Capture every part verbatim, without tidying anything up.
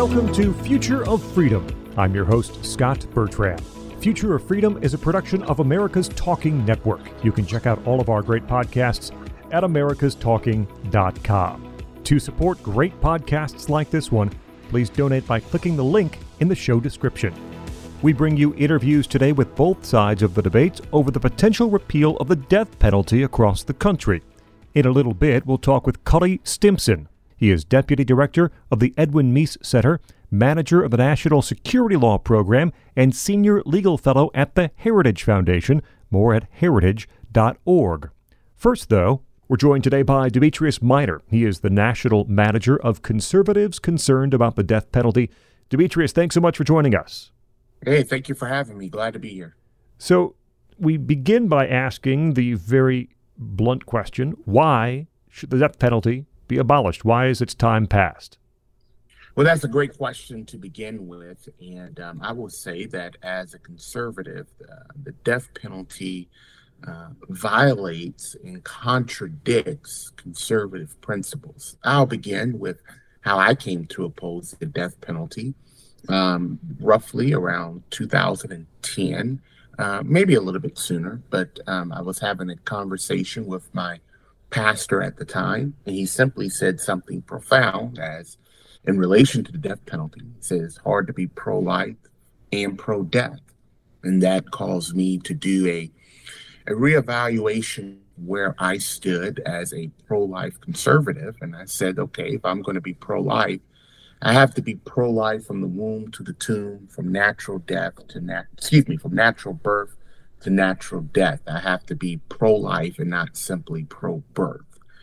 Welcome to Future of Freedom. I'm your host, Scott Bertrand. Future of Freedom is a production of America's Talking Network. You can check out all of our great podcasts at americas talking dot com. To support great podcasts like this one, please donate by clicking the link in the show description. We bring you interviews today with both sides of the debate over the potential repeal of the death penalty across the country. In a little bit, we'll talk with Cully Stimson. He is Deputy Director of the Edwin Meese Center, Manager of the National Security Law Program, and Senior Legal Fellow at the Heritage Foundation. More at heritage dot org. First, though, we're joined today by Demetrius Minor. He is the National Manager of Conservatives Concerned About the Death Penalty. Demetrius, thanks so much for joining us. Hey, thank you for having me. Glad to be here. So we begin by asking the very blunt question, why should the death penalty be abolished? Why is its time past? Well, that's a great question to begin with. And um, I will say that as a conservative, uh, the death penalty uh, violates and contradicts conservative principles. I'll begin with how I came to oppose the death penalty. Um, roughly around two thousand ten, uh, maybe a little bit sooner, but um, I was having a conversation with my pastor at the time, and he simply said something profound as in relation to the death penalty. He says it's hard to be pro-life and pro-death, and that caused me to do a, a reevaluation where I stood as a pro-life conservative, and I said, okay, if I'm going to be pro-life, I have to be pro-life from the womb to the tomb, from natural death to nat excuse me, from natural birth to natural death. I have to be pro-life and not simply pro-birth.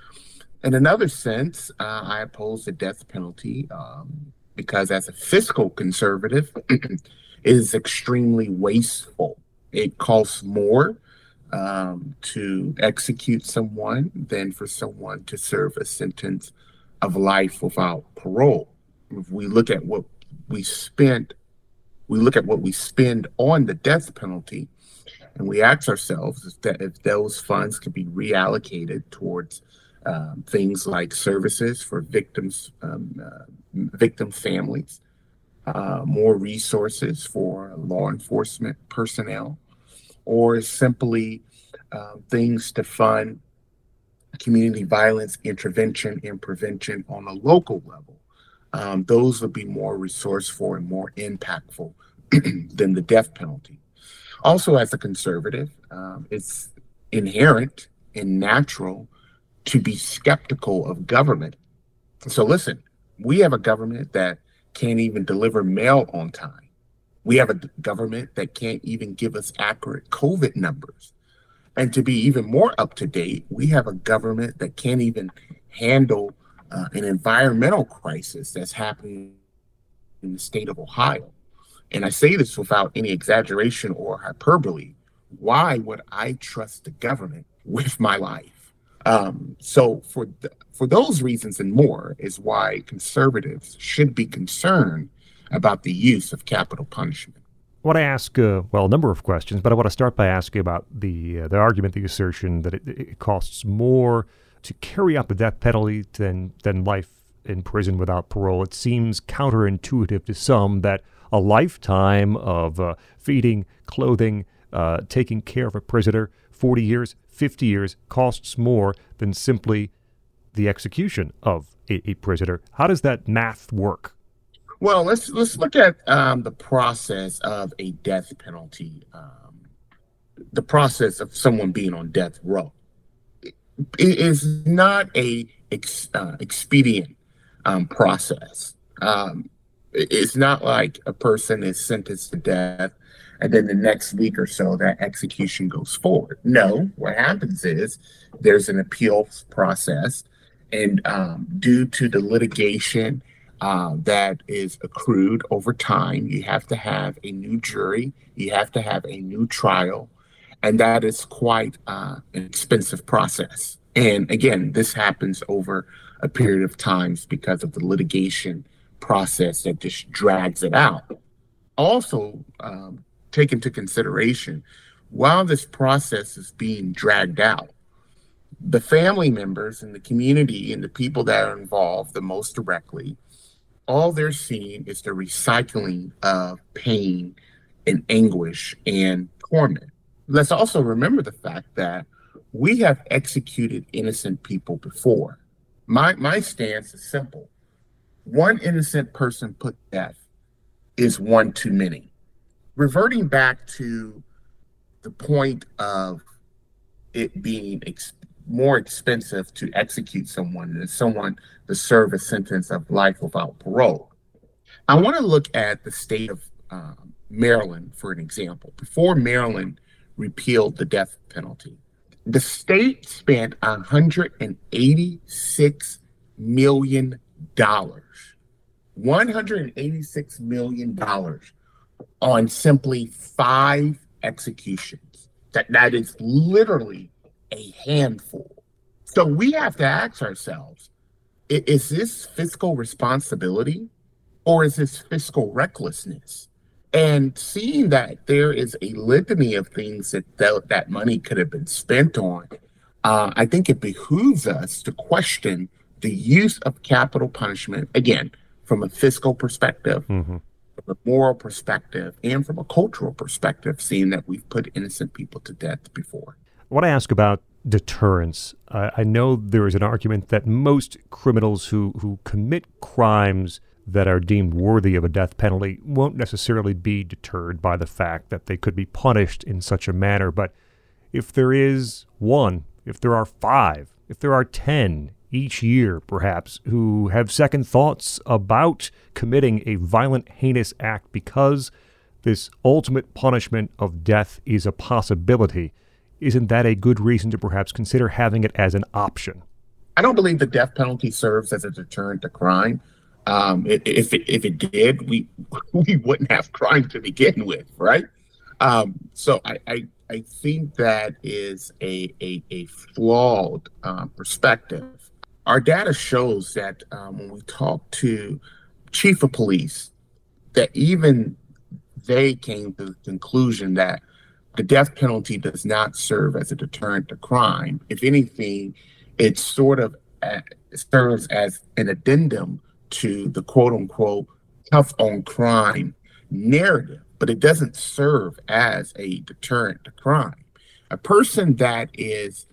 In another sense, uh, I oppose the death penalty um, because as a fiscal conservative, it is extremely wasteful. It costs more um, to execute someone than for someone to serve a sentence of life without parole. If we look at what we spent, we look at what we spend on the death penalty, and we ask ourselves if, that, if those funds could be reallocated towards um, things like services for victims, um, uh, victim families, uh, more resources for law enforcement personnel, or simply uh, things to fund community violence intervention and prevention on a local level. Um, those would be more resourceful and more impactful than the death penalty. Also, as a conservative, um, it's inherent and natural to be skeptical of government. So listen, we have a government that can't even deliver mail on time. We have a government that can't even give us accurate COVID numbers. And to be even more up to date, we have a government that can't even handle Uh, an environmental crisis that's happening in the state of Ohio. And I say this without any exaggeration or hyperbole. Why would I trust the government with my life? Um, so for th- for those reasons and more is why conservatives should be concerned about the use of capital punishment. I want to ask, uh, well, a number of questions, but I want to start by asking about the uh, the argument, the assertion that it, it costs more to carry out the death penalty than than life in prison without parole. It seems counterintuitive to some that a lifetime of uh, feeding, clothing, uh, taking care of a prisoner, forty years, fifty years, costs more than simply the execution of a, a prisoner. How does that math work? Well, let's let's look at um, the process of a death penalty, um, the process of someone being on death row. It is not a ex, uh, expedient um, process. Um, it's not like a person is sentenced to death and then the next week or so that execution goes forward. No, what happens is there's an appeals process, and um, due to the litigation uh, that is accrued over time, you have to have a new jury, you have to have a new trial. And that is quite uh, an expensive process. And again, this happens over a period of times because of the litigation process that just drags it out. Also, um, take into consideration, while this process is being dragged out, the family members and the community and the people that are involved the most directly all they're seeing is the recycling of pain and anguish and torment. Let's also remember the fact that we have executed innocent people before. My my stance is simple. One innocent person put to death is one too many. Reverting back to the point of it being ex- more expensive to execute someone than someone to serve a sentence of life without parole. I want to look at the state of um, Maryland for an example. Before Maryland repealed the death penalty, the state spent one hundred eighty-six million dollars, one hundred eighty-six million dollars on simply five executions. That, that is literally a handful. So we have to ask ourselves, is this fiscal responsibility or is this fiscal recklessness? And seeing that there is a litany of things that th- that money could have been spent on, uh, I think it behooves us to question the use of capital punishment, again, from a fiscal perspective, mm-hmm. from a moral perspective, and from a cultural perspective, seeing that we've put innocent people to death before. I want to ask about deterrence. Uh, I know there is an argument that most criminals who, who commit crimes that are deemed worthy of a death penalty won't necessarily be deterred by the fact that they could be punished in such a manner. But if there is one, if there are five, if there are ten each year, perhaps, who have second thoughts about committing a violent, heinous act because this ultimate punishment of death is a possibility, isn't that a good reason to perhaps consider having it as an option? I don't believe the death penalty serves as a deterrent to crime. Um, if it, if it did, we we wouldn't have crime to begin with, right? Um, so I, I I think that is a a, a flawed uh, perspective. Our data shows that um, when we talk to chief of police, that even they came to the conclusion that the death penalty does not serve as a deterrent to crime. If anything, it sort of uh, serves as an addendum to the quote-unquote tough on crime narrative, but it doesn't serve as a deterrent to crime. A person that is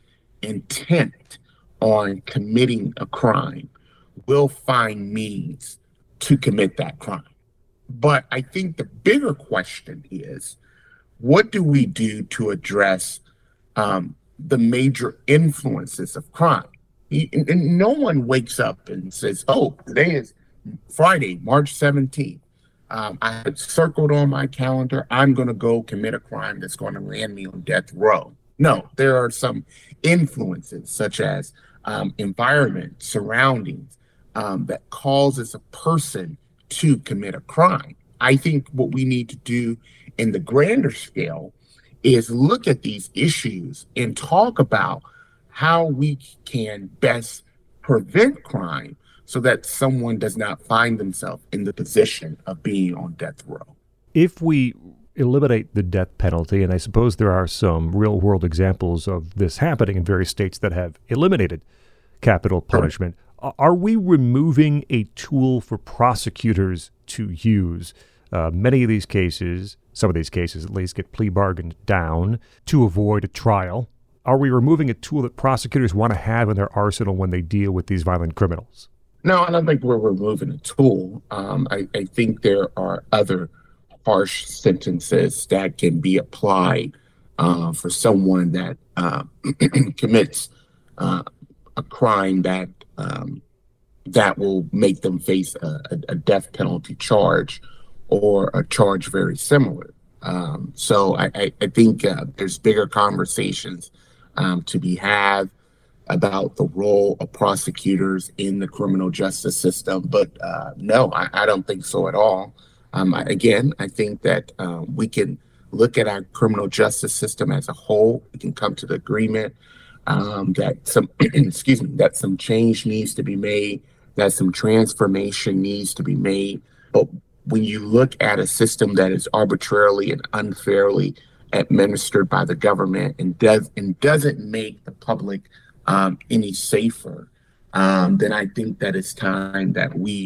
intent on committing a crime will find means to commit that crime. But I think the bigger question is, what do we do to address um, the major influences of crime? And, and no one wakes up and says, oh, today is Friday, March seventeenth. Um, I had circled on my calendar, I'm going to go commit a crime that's going to land me on death row. No, there are some influences such as um, environment, surroundings, um, that causes a person to commit a crime. I think what we need to do in the grander scale is look at these issues and talk about how we can best prevent crime so that someone does not find themselves in the position of being on death row. If we eliminate the death penalty, and I suppose there are some real-world examples of this happening in various states that have eliminated capital punishment, sure. Are we removing a tool for prosecutors to use? Uh, many of these cases, some of these cases at least, get plea bargained down to avoid a trial. Are we removing a tool that prosecutors want to have in their arsenal when they deal with these violent criminals? No, I don't think we're removing a tool. Um, I, I think there are other harsh sentences that can be applied uh, for someone that uh, commits uh, a crime that um, that will make them face a, a death penalty charge or a charge very similar. Um, so I, I, I think uh, there's bigger conversations um, to be had about the role of prosecutors in the criminal justice system. But uh, no, I, I don't think so at all. Um, I, again, I think that um, we can look at our criminal justice system as a whole. We can come to the agreement um, that some, excuse me, that some change needs to be made, that some transformation needs to be made. But when you look at a system that is arbitrarily and unfairly administered by the government and does and doesn't make the public um, any safer, um, then I think that it's time that we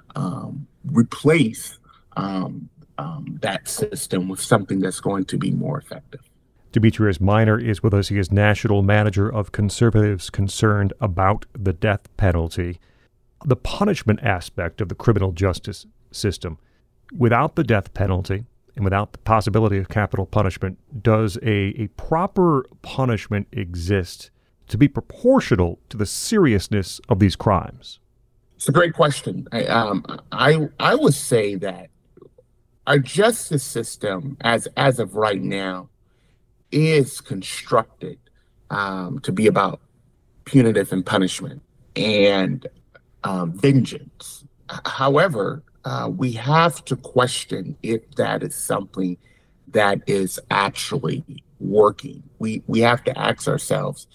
um, replace um, um, that system with something that's going to be more effective. Demetrius Minor is with us. He is National Manager of Conservatives Concerned About the Death Penalty. The punishment aspect of the criminal justice system, without the death penalty and without the possibility of capital punishment, does a, a proper punishment exist to be proportional to the seriousness of these crimes? It's a great question. I, um, I, I would say that our justice system, as, as of right now, is constructed um, to be about punitive and punishment and um, vengeance. However, uh, we have to question if that is something that is actually working. We we have to ask ourselves,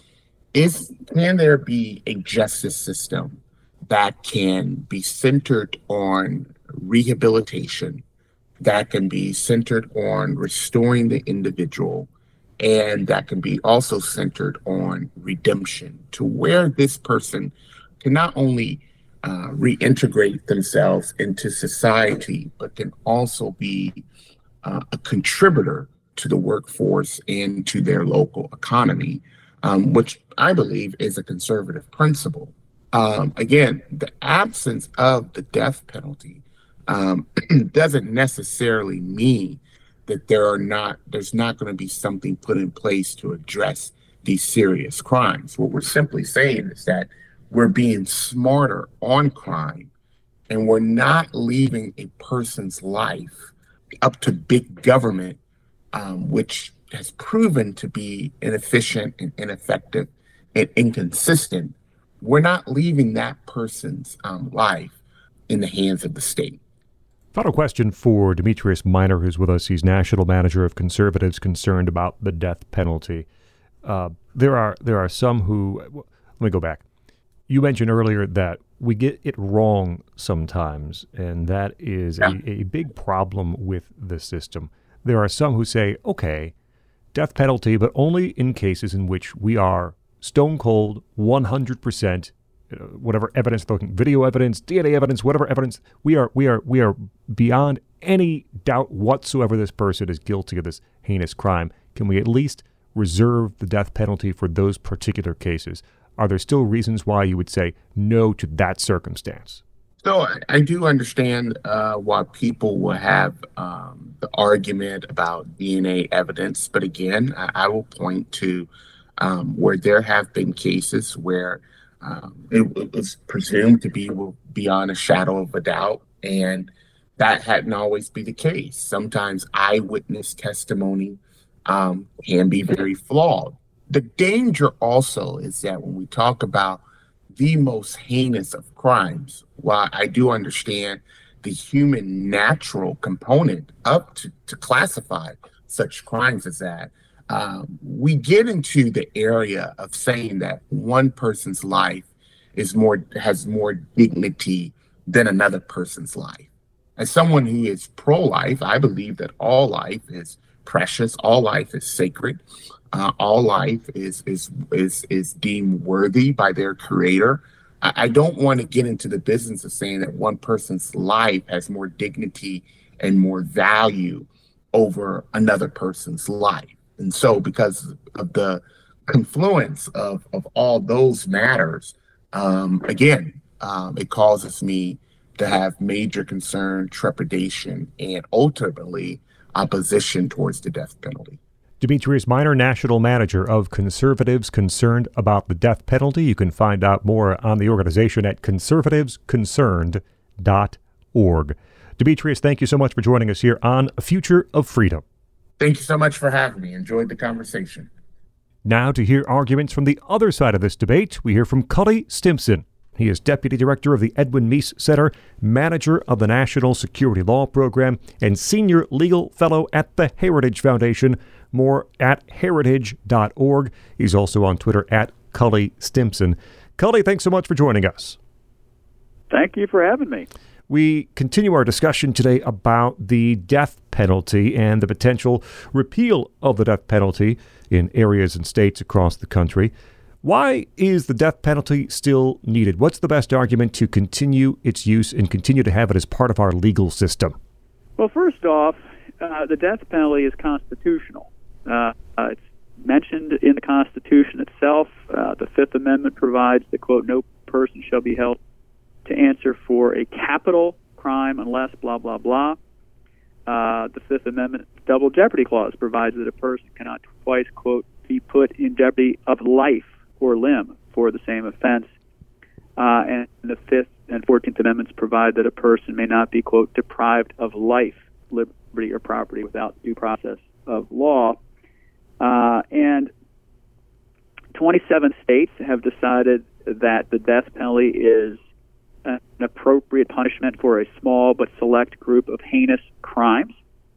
is can there be a justice system that can be centered on rehabilitation, that can be centered on restoring the individual, and that can be also centered on redemption, to where this person can not only uh, reintegrate themselves into society, but can also be uh, a contributor to the workforce and to their local economy, um, which I believe is a conservative principle. Um, again, the absence of the death penalty um, doesn't necessarily mean that there are not, there's not going to be something put in place to address these serious crimes. What we're simply saying is that we're being smarter on crime, and we're not leaving a person's life up to big government, um, which has proven to be inefficient and ineffective and inconsistent. We're not leaving that person's um, life in the hands of the state. Final question for Demetrius Minor, who's with us. He's National Manager of Conservatives Concerned About the Death Penalty. Uh, there are there are some who, well, let me go back. You mentioned earlier that we get it wrong sometimes, and that is yeah. a, a big problem with the system. There are some who say, okay, death penalty, but only in cases in which we are stone cold, one hundred percent, whatever evidence, video evidence, D N A evidence, whatever evidence, we are we are we are beyond any doubt whatsoever this person is guilty of this heinous crime. Can we at least reserve the death penalty for those particular cases? Are there still reasons why you would say no to that circumstance? So I, I do understand uh, why people will have um, the argument about D N A evidence, but again, I, I will point to um, where there have been cases where Um, it, it was presumed to be beyond a shadow of a doubt, and that hadn't always be the case. Sometimes eyewitness testimony um, can be very flawed. The danger also is that when we talk about the most heinous of crimes, while I do understand the human natural component up to, to classify such crimes as that, Um, we get into the area of saying that one person's life is more has more dignity than another person's life. As someone who is pro-life, I believe that all life is precious, all life is sacred, uh, all life is is is is deemed worthy by their creator. I, I don't want to get into the business of saying that one person's life has more dignity and more value over another person's life. And so because of the confluence of, of all those matters, um, again, um, it causes me to have major concern, trepidation, and ultimately opposition towards the death penalty. Demetrius Minor, National Manager of Conservatives Concerned About the Death Penalty. You can find out more on the organization at conservatives concerned dot org. Demetrius, thank you so much for joining us here on Future of Freedom. Thank you so much for having me. Enjoyed the conversation. Now to hear arguments from the other side of this debate, we hear from Cully Stimson. He is Deputy Director of the Edwin Meese Center, Manager of the National Security Law Program, and Senior Legal Fellow at the Heritage Foundation. More at heritage dot org. He's also on Twitter at Cully Stimson. Cully, thanks so much for joining us. Thank you for having me. We continue our discussion today about the death penalty and the potential repeal of the death penalty in areas and states across the country. Why is the death penalty still needed? What's the best argument to continue its use and continue to have it as part of our legal system? Well, first off, uh, the death penalty is constitutional. Uh, uh, it's mentioned in the Constitution itself. Uh, the Fifth Amendment provides that, quote, no person shall be held to answer for a capital crime unless blah, blah, blah. Uh, the Fifth Amendment double jeopardy clause provides that a person cannot twice, quote, be put in jeopardy of life or limb for the same offense. Uh, and the Fifth and Fourteenth Amendments provide that a person may not be, quote, deprived of life, liberty, or property without due process of law. Uh, and twenty-seven states have decided that the death penalty is an appropriate punishment for a small but select group of heinous crimes.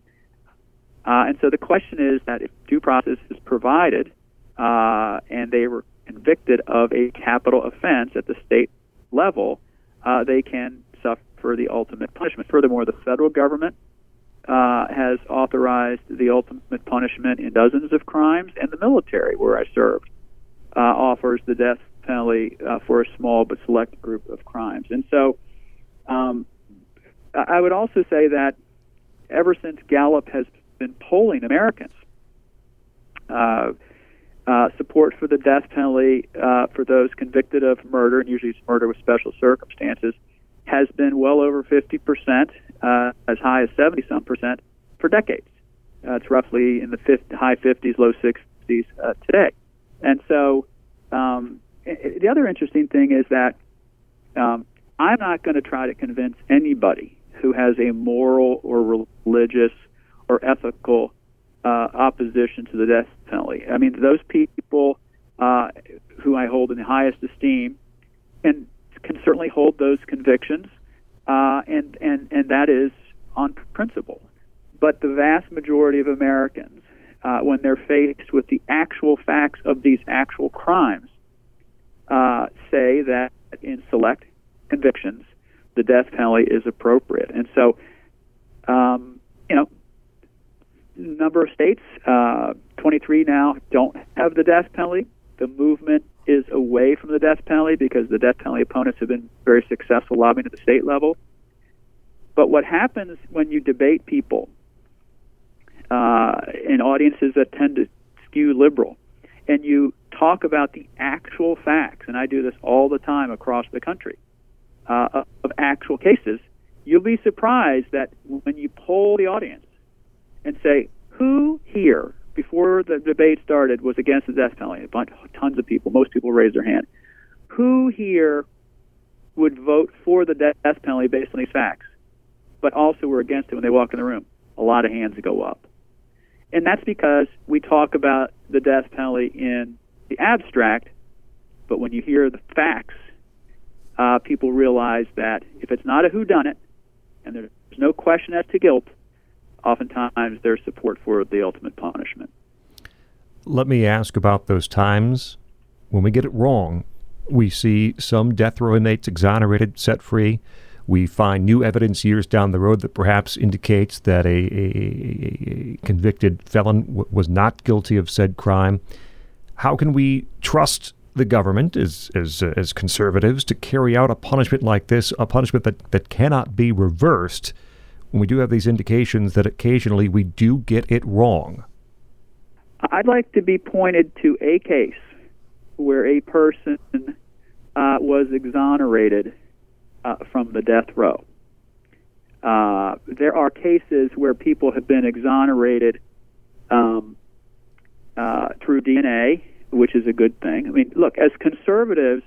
Uh, and so the question is that if due process is provided uh, and they were convicted of a capital offense at the state level, uh, they can suffer the ultimate punishment. Furthermore, the federal government uh, has authorized the ultimate punishment in dozens of crimes, and the military, where I served, uh, offers the death penalty uh, for a small but select group of crimes. And so um, I would also say that ever since Gallup has been polling Americans, uh, uh, support for the death penalty uh, for those convicted of murder, and usually it's murder with special circumstances, has been well over fifty percent, uh, as high as seventy-some percent for decades. Uh, it's roughly in the fifty, high fifties, low sixties uh, today. And so um, the other interesting thing is that um, I'm not going to try to convince anybody who has a moral or religious or ethical uh, opposition to the death penalty. I mean, those people uh, who I hold in the highest esteem and can certainly hold those convictions, uh, and, and, and that is on principle. But the vast majority of Americans, uh, when they're faced with the actual facts of these actual crimes, uh, say that in select convictions, the death penalty is appropriate. And so, um, you know, a number of states, uh, twenty-three now, don't have the death penalty. The movement is away from the death penalty because the death penalty opponents have been very successful lobbying at the state level. But what happens when you debate people uh, in audiences that tend to skew liberal, and you talk about the actual facts, and I do this all the time across the country, uh, of actual cases, you'll be surprised that when you poll the audience and say, who here, before the debate started, was against the death penalty? A bunch, tons of people, most people raised their hand. Who here would vote for the death penalty based on these facts, but also were against it when they walk in the room? A lot of hands go up. And that's because we talk about the death penalty in the abstract, but when you hear the facts, uh, people realize that if it's not a whodunit, and there's no question as to guilt, oftentimes there's support for the ultimate punishment. Let me ask about those times when we get it wrong. We see some death row inmates exonerated, set free. We find new evidence years down the road that perhaps indicates that a, a, a convicted felon w- was not guilty of said crime. How can we trust the government as as, uh, as conservatives to carry out a punishment like this, a punishment that, that cannot be reversed, when we do have these indications that occasionally we do get it wrong? I'd like to be pointed to a case where a person uh, was exonerated uh, from the death row. Uh, there are cases where people have been exonerated um, uh, through D N A, which is a good thing. I mean, look, as conservatives,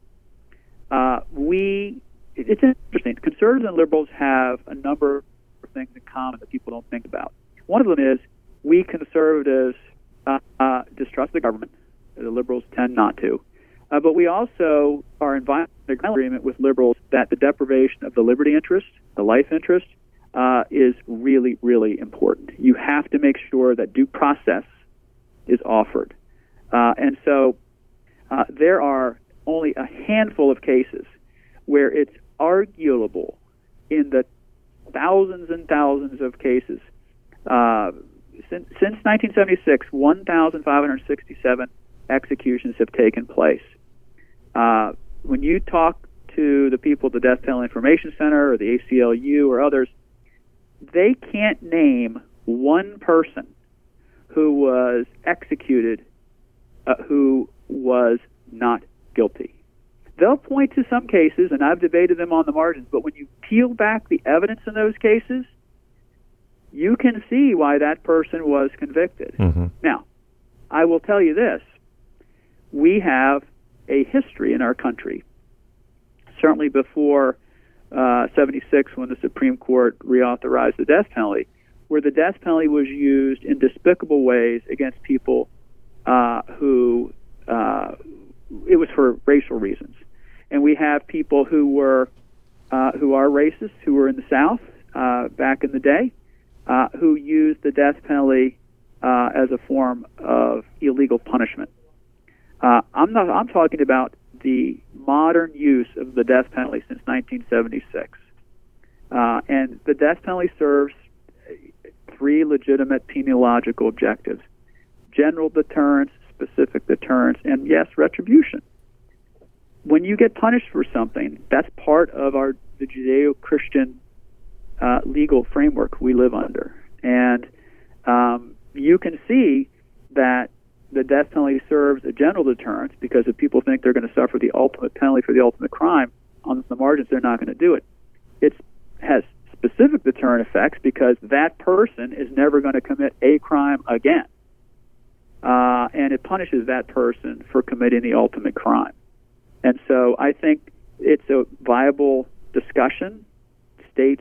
uh, we, it's interesting. Conservatives and liberals have a number of things in common that people don't think about. One of them is we conservatives uh, uh, distrust the government. The liberals tend not to. Uh, but we also are in violent agreement with liberals that the deprivation of the liberty interest, the life interest, uh, is really, really important. You have to make sure that due process is offered. Uh, and so uh, there are only a handful of cases where it's arguable in the thousands and thousands of cases. Uh, since, since nineteen seventy-six, one thousand five hundred sixty-seven executions have taken place. Uh, when you talk to the people at the Death Penalty Information Center or the A C L U or others, they can't name one person who was executed uh, who was not guilty. They'll point to some cases, and I've debated them on the margins, but when you peel back the evidence in those cases, you can see why that person was convicted. Mm-hmm. Now, I will tell you this. We have a history in our country, certainly before uh, seventy-six when the Supreme Court reauthorized the death penalty, where the death penalty was used in despicable ways against people uh, who, uh, it was for racial reasons. And we have people who were, uh, who are racist, who were in the South uh, back in the day, uh, who used the death penalty uh, as a form of illegal punishment. Uh, I'm not. I'm talking about the modern use of the death penalty since nineteen seventy-six, uh, and the death penalty serves three legitimate penological objectives: general deterrence, specific deterrence, and yes, retribution. When you get punished for something, that's part of our the Judeo-Christian uh, legal framework we live under. And um, you can see that the death penalty serves a general deterrence, because if people think they're going to suffer the ultimate penalty for the ultimate crime, on the margins they're not going to do it. It has specific deterrent effects because that person is never going to commit a crime again. Uh, and it punishes that person for committing the ultimate crime. And so I think it's a viable discussion. States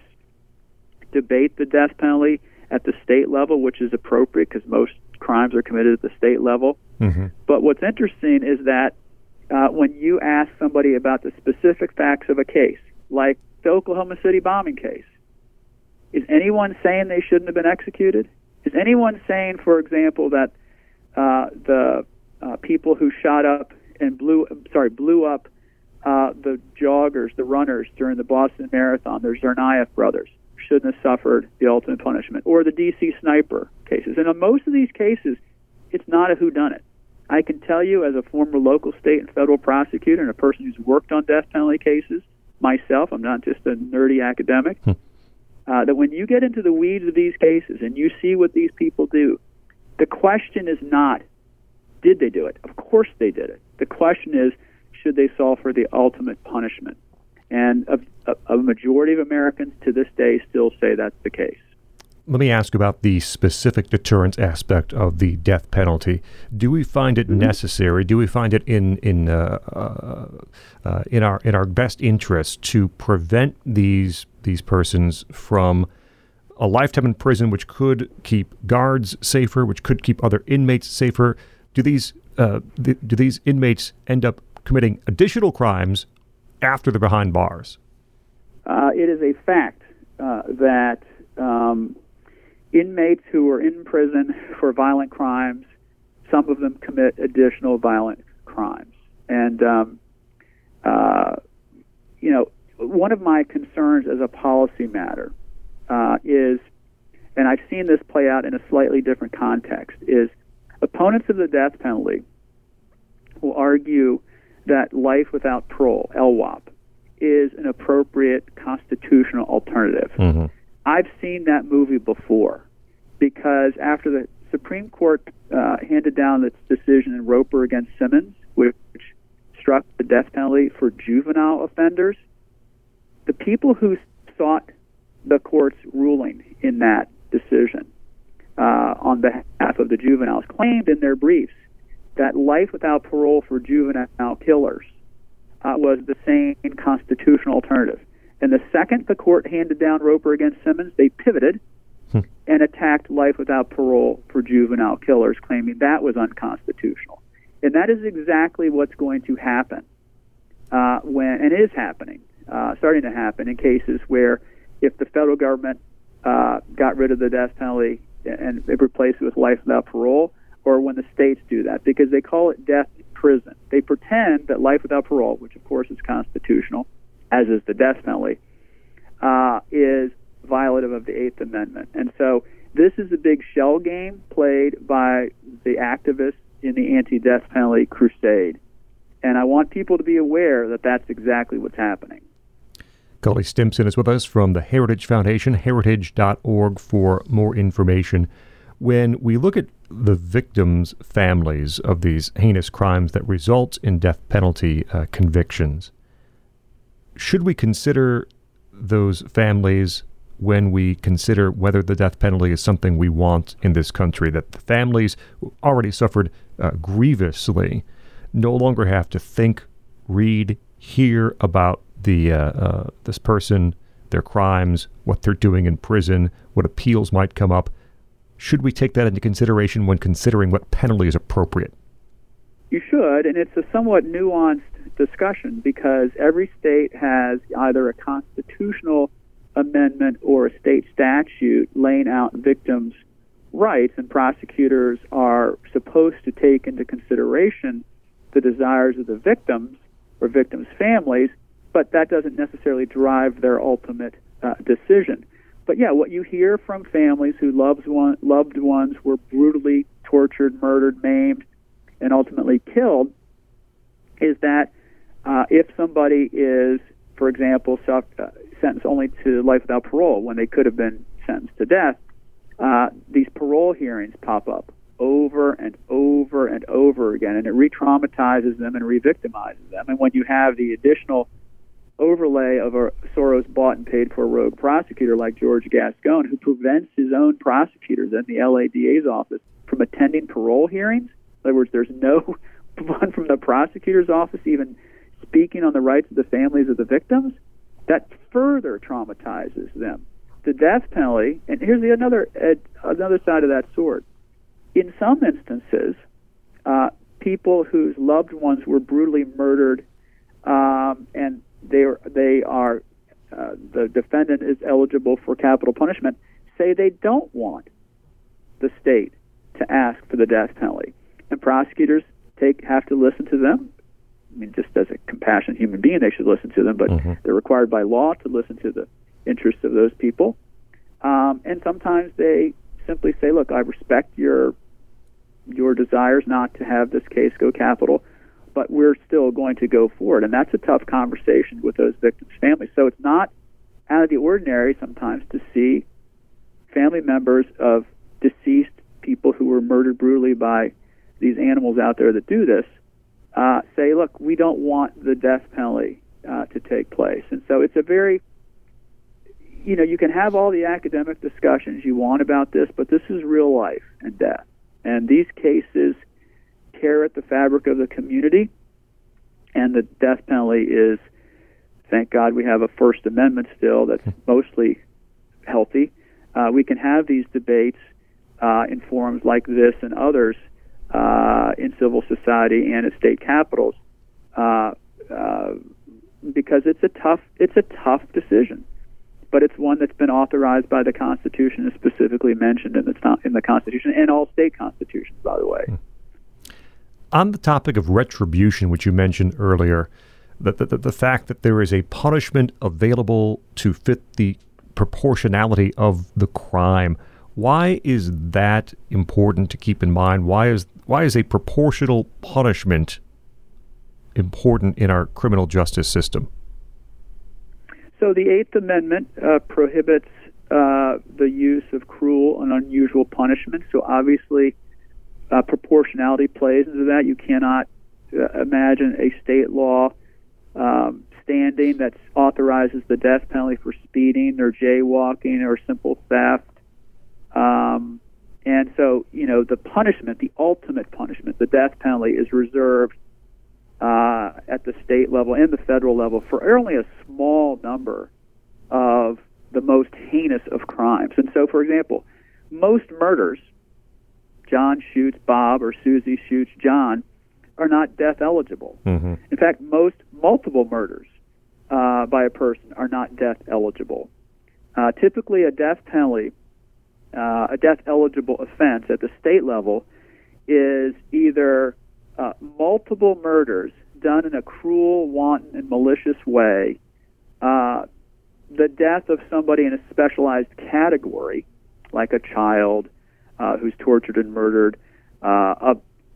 debate the death penalty at the state level, which is appropriate because most crimes are committed at the state level. Mm-hmm. But what's interesting is that uh, when you ask somebody about the specific facts of a case, like the Oklahoma City bombing case, is anyone saying they shouldn't have been executed? Is anyone saying, for example, that uh, the uh, people who shot up and blew, sorry, blew up uh, the joggers, the runners during the Boston Marathon, the Tsarnaev brothers, shouldn't have suffered the ultimate punishment? Or the D C sniper cases. And in most of these cases, it's not a whodunit. I can tell you, as a former local, state, and federal prosecutor and a person who's worked on death penalty cases myself, I'm not just a nerdy academic, hmm. uh, that when you get into the weeds of these cases and you see what these people do, the question is not, did they do it? Of course they did it. The question is, should they suffer the ultimate punishment? And a, a, a majority of Americans to this day still say that's the case. Let me ask about the specific deterrence aspect of the death penalty. Do we find it mm-hmm. necessary? Do we find it in in uh, uh, uh, in our in our best interest to prevent these these persons from a lifetime in prison, which could keep guards safer, which could keep other inmates safer? Do these uh, th- do these inmates end up committing additional crimes after they're behind bars? Uh, it is a fact uh, that um, inmates who are in prison for violent crimes, some of them commit additional violent crimes. And, um, uh, you know, one of my concerns as a policy matter uh, is, and I've seen this play out in a slightly different context, is opponents of the death penalty will argue that life without parole, L W O P, is an appropriate constitutional alternative. Mm-hmm. I've seen that movie before, because after the Supreme Court uh, handed down its decision in Roper against Simmons, which struck the death penalty for juvenile offenders, the people who sought the court's ruling in that decision uh, on behalf of the juveniles claimed in their briefs that life without parole for juvenile killers uh, was the same constitutional alternative. And the second the court handed down Roper against Simmons, they pivoted hmm. and attacked life without parole for juvenile killers, claiming that was unconstitutional. And that is exactly what's going to happen uh, when, and is happening, uh, starting to happen in cases where if the federal government uh, got rid of the death penalty and it replaced it with life without parole, or when the states do that, because they call it death in prison. They pretend that life without parole, which of course is constitutional, as is the death penalty, uh, is violative of the Eighth Amendment. And so this is a big shell game played by the activists in the anti-death penalty crusade. And I want people to be aware that that's exactly what's happening. Gully Stimson is with us from the Heritage Foundation, heritage dot org for more information. When we look at the victims' families of these heinous crimes that result in death penalty uh, convictions, should we consider those families when we consider whether the death penalty is something we want in this country, that the families who already suffered uh, grievously no longer have to think, read, hear about the uh, uh, this person, their crimes, what they're doing in prison, what appeals might come up? Should we take that into consideration when considering what penalty is appropriate? You should, and it's a somewhat nuanced discussion because every state has either a constitutional amendment or a state statute laying out victims' rights, and prosecutors are supposed to take into consideration the desires of the victims or victims' families, but that doesn't necessarily drive their ultimate uh, decision. But yeah, what you hear from families who loved, one, loved ones were brutally tortured, murdered, maimed, and ultimately killed is that uh, if somebody is, for example, self, uh, sentenced only to life without parole when they could have been sentenced to death, uh, these parole hearings pop up over and over and over again, and it re-traumatizes them and re-victimizes them. And when you have the additional overlay of a Soros bought and paid for rogue prosecutor like George Gascon, who prevents his own prosecutors in the L A D A's office from attending parole hearings. In other words, there's no one from the prosecutor's office even speaking on the rights of the families of the victims. That further traumatizes them. The death penalty, and here's the another uh, another side of that sword. In some instances, uh, people whose loved ones were brutally murdered, um, and they are, they are uh, the defendant is eligible for capital punishment, say they don't want the state to ask for the death penalty, and prosecutors take have to listen to them. I mean, just as a compassionate human being, they should listen to them, but mm-hmm. they're required by law to listen to the interests of those people. Um, and sometimes they simply say, look, I respect your your desires not to have this case go capital, but we're still going to go forward. And that's a tough conversation with those victims' families. So it's not out of the ordinary sometimes to see family members of deceased people who were murdered brutally by these animals out there that do this uh, say, look, we don't want the death penalty uh, to take place. And so it's a very, you know, you can have all the academic discussions you want about this, but this is real life and death. And these cases tear at the fabric of the community, and the death penalty is, thank God we have a First Amendment still that's mostly healthy. Uh, we can have these debates uh, in forums like this and others uh, in civil society and at state capitals uh, uh, because it's a tough it's a tough decision. But it's one that's been authorized by the Constitution and specifically mentioned in the in the Constitution and all state constitutions, by the way. On the topic of retribution, which you mentioned earlier, the, the, the fact that there is a punishment available to fit the proportionality of the crime, why is that important to keep in mind? Why is why is a proportional punishment important in our criminal justice system? So the Eighth Amendment uh, prohibits uh, the use of cruel and unusual punishment. So obviously, uh, proportionality plays into that. You cannot uh, imagine a state law um, standing that authorizes the death penalty for speeding or jaywalking or simple theft. Um, and so, you know, the punishment, the ultimate punishment, the death penalty, is reserved Uh, at the state level and the federal level for only a small number of the most heinous of crimes. And so, for example, most murders, John shoots Bob or Susie shoots John, are not death eligible. Mm-hmm. In fact, most multiple murders uh, by a person are not death eligible. Uh, typically, a death penalty, uh, a death eligible offense at the state level is either Uh, multiple murders done in a cruel, wanton, and malicious way, uh, the death of somebody in a specialized category, like a child uh, who's tortured and murdered, uh, a,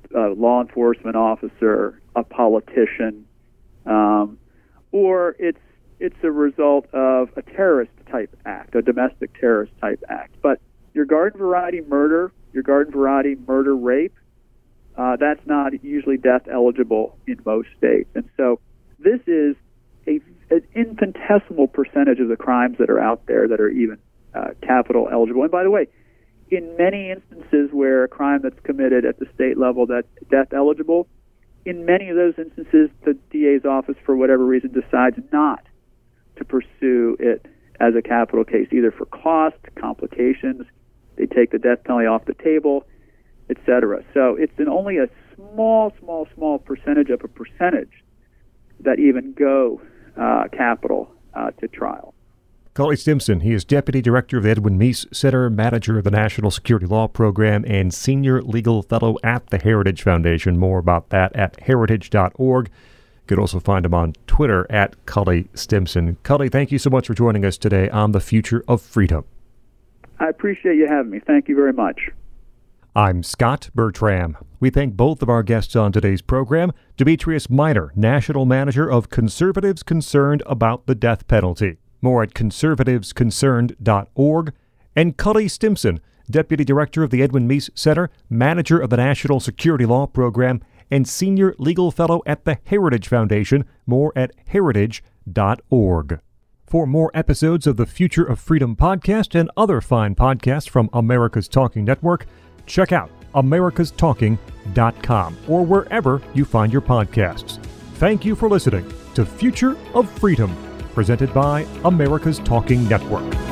a law enforcement officer, a politician, um, or it's it's a result of a terrorist type act, a domestic terrorist type act. But your garden variety murder, your garden variety murder rape, uh, that's not usually death eligible in most states. And so this is a, an infinitesimal percentage of the crimes that are out there that are even uh, capital eligible. And by the way, in many instances where a crime that's committed at the state level that's death eligible, in many of those instances, the D A's office, for whatever reason, decides not to pursue it as a capital case, either for cost, complications, they take the death penalty off the table, et cetera. So it's in only a small, small, small percentage of a percentage that even go uh, capital uh, to trial. Cully Stimson, he is Deputy Director of the Edwin Meese Center, Manager of the National Security Law Program, and Senior Legal Fellow at the Heritage Foundation. More about that at heritage dot org. You can also find him on Twitter at Cully Stimson. Cully, thank you so much for joining us today on The Future of Freedom. I appreciate you having me. Thank you very much. I'm Scott Bertram. We thank both of our guests on today's program, Demetrius Minor, National Manager of Conservatives Concerned About the Death Penalty. More at conservatives concerned dot org. And Cully Stimson, Deputy Director of the Edwin Meese Center, Manager of the National Security Law Program, and Senior Legal Fellow at the Heritage Foundation. More at heritage dot org. For more episodes of the Future of Freedom podcast and other fine podcasts from America's Talking Network, check out americas talking dot com or wherever you find your podcasts. Thank you for listening to Future of Freedom, presented by America's Talking Network.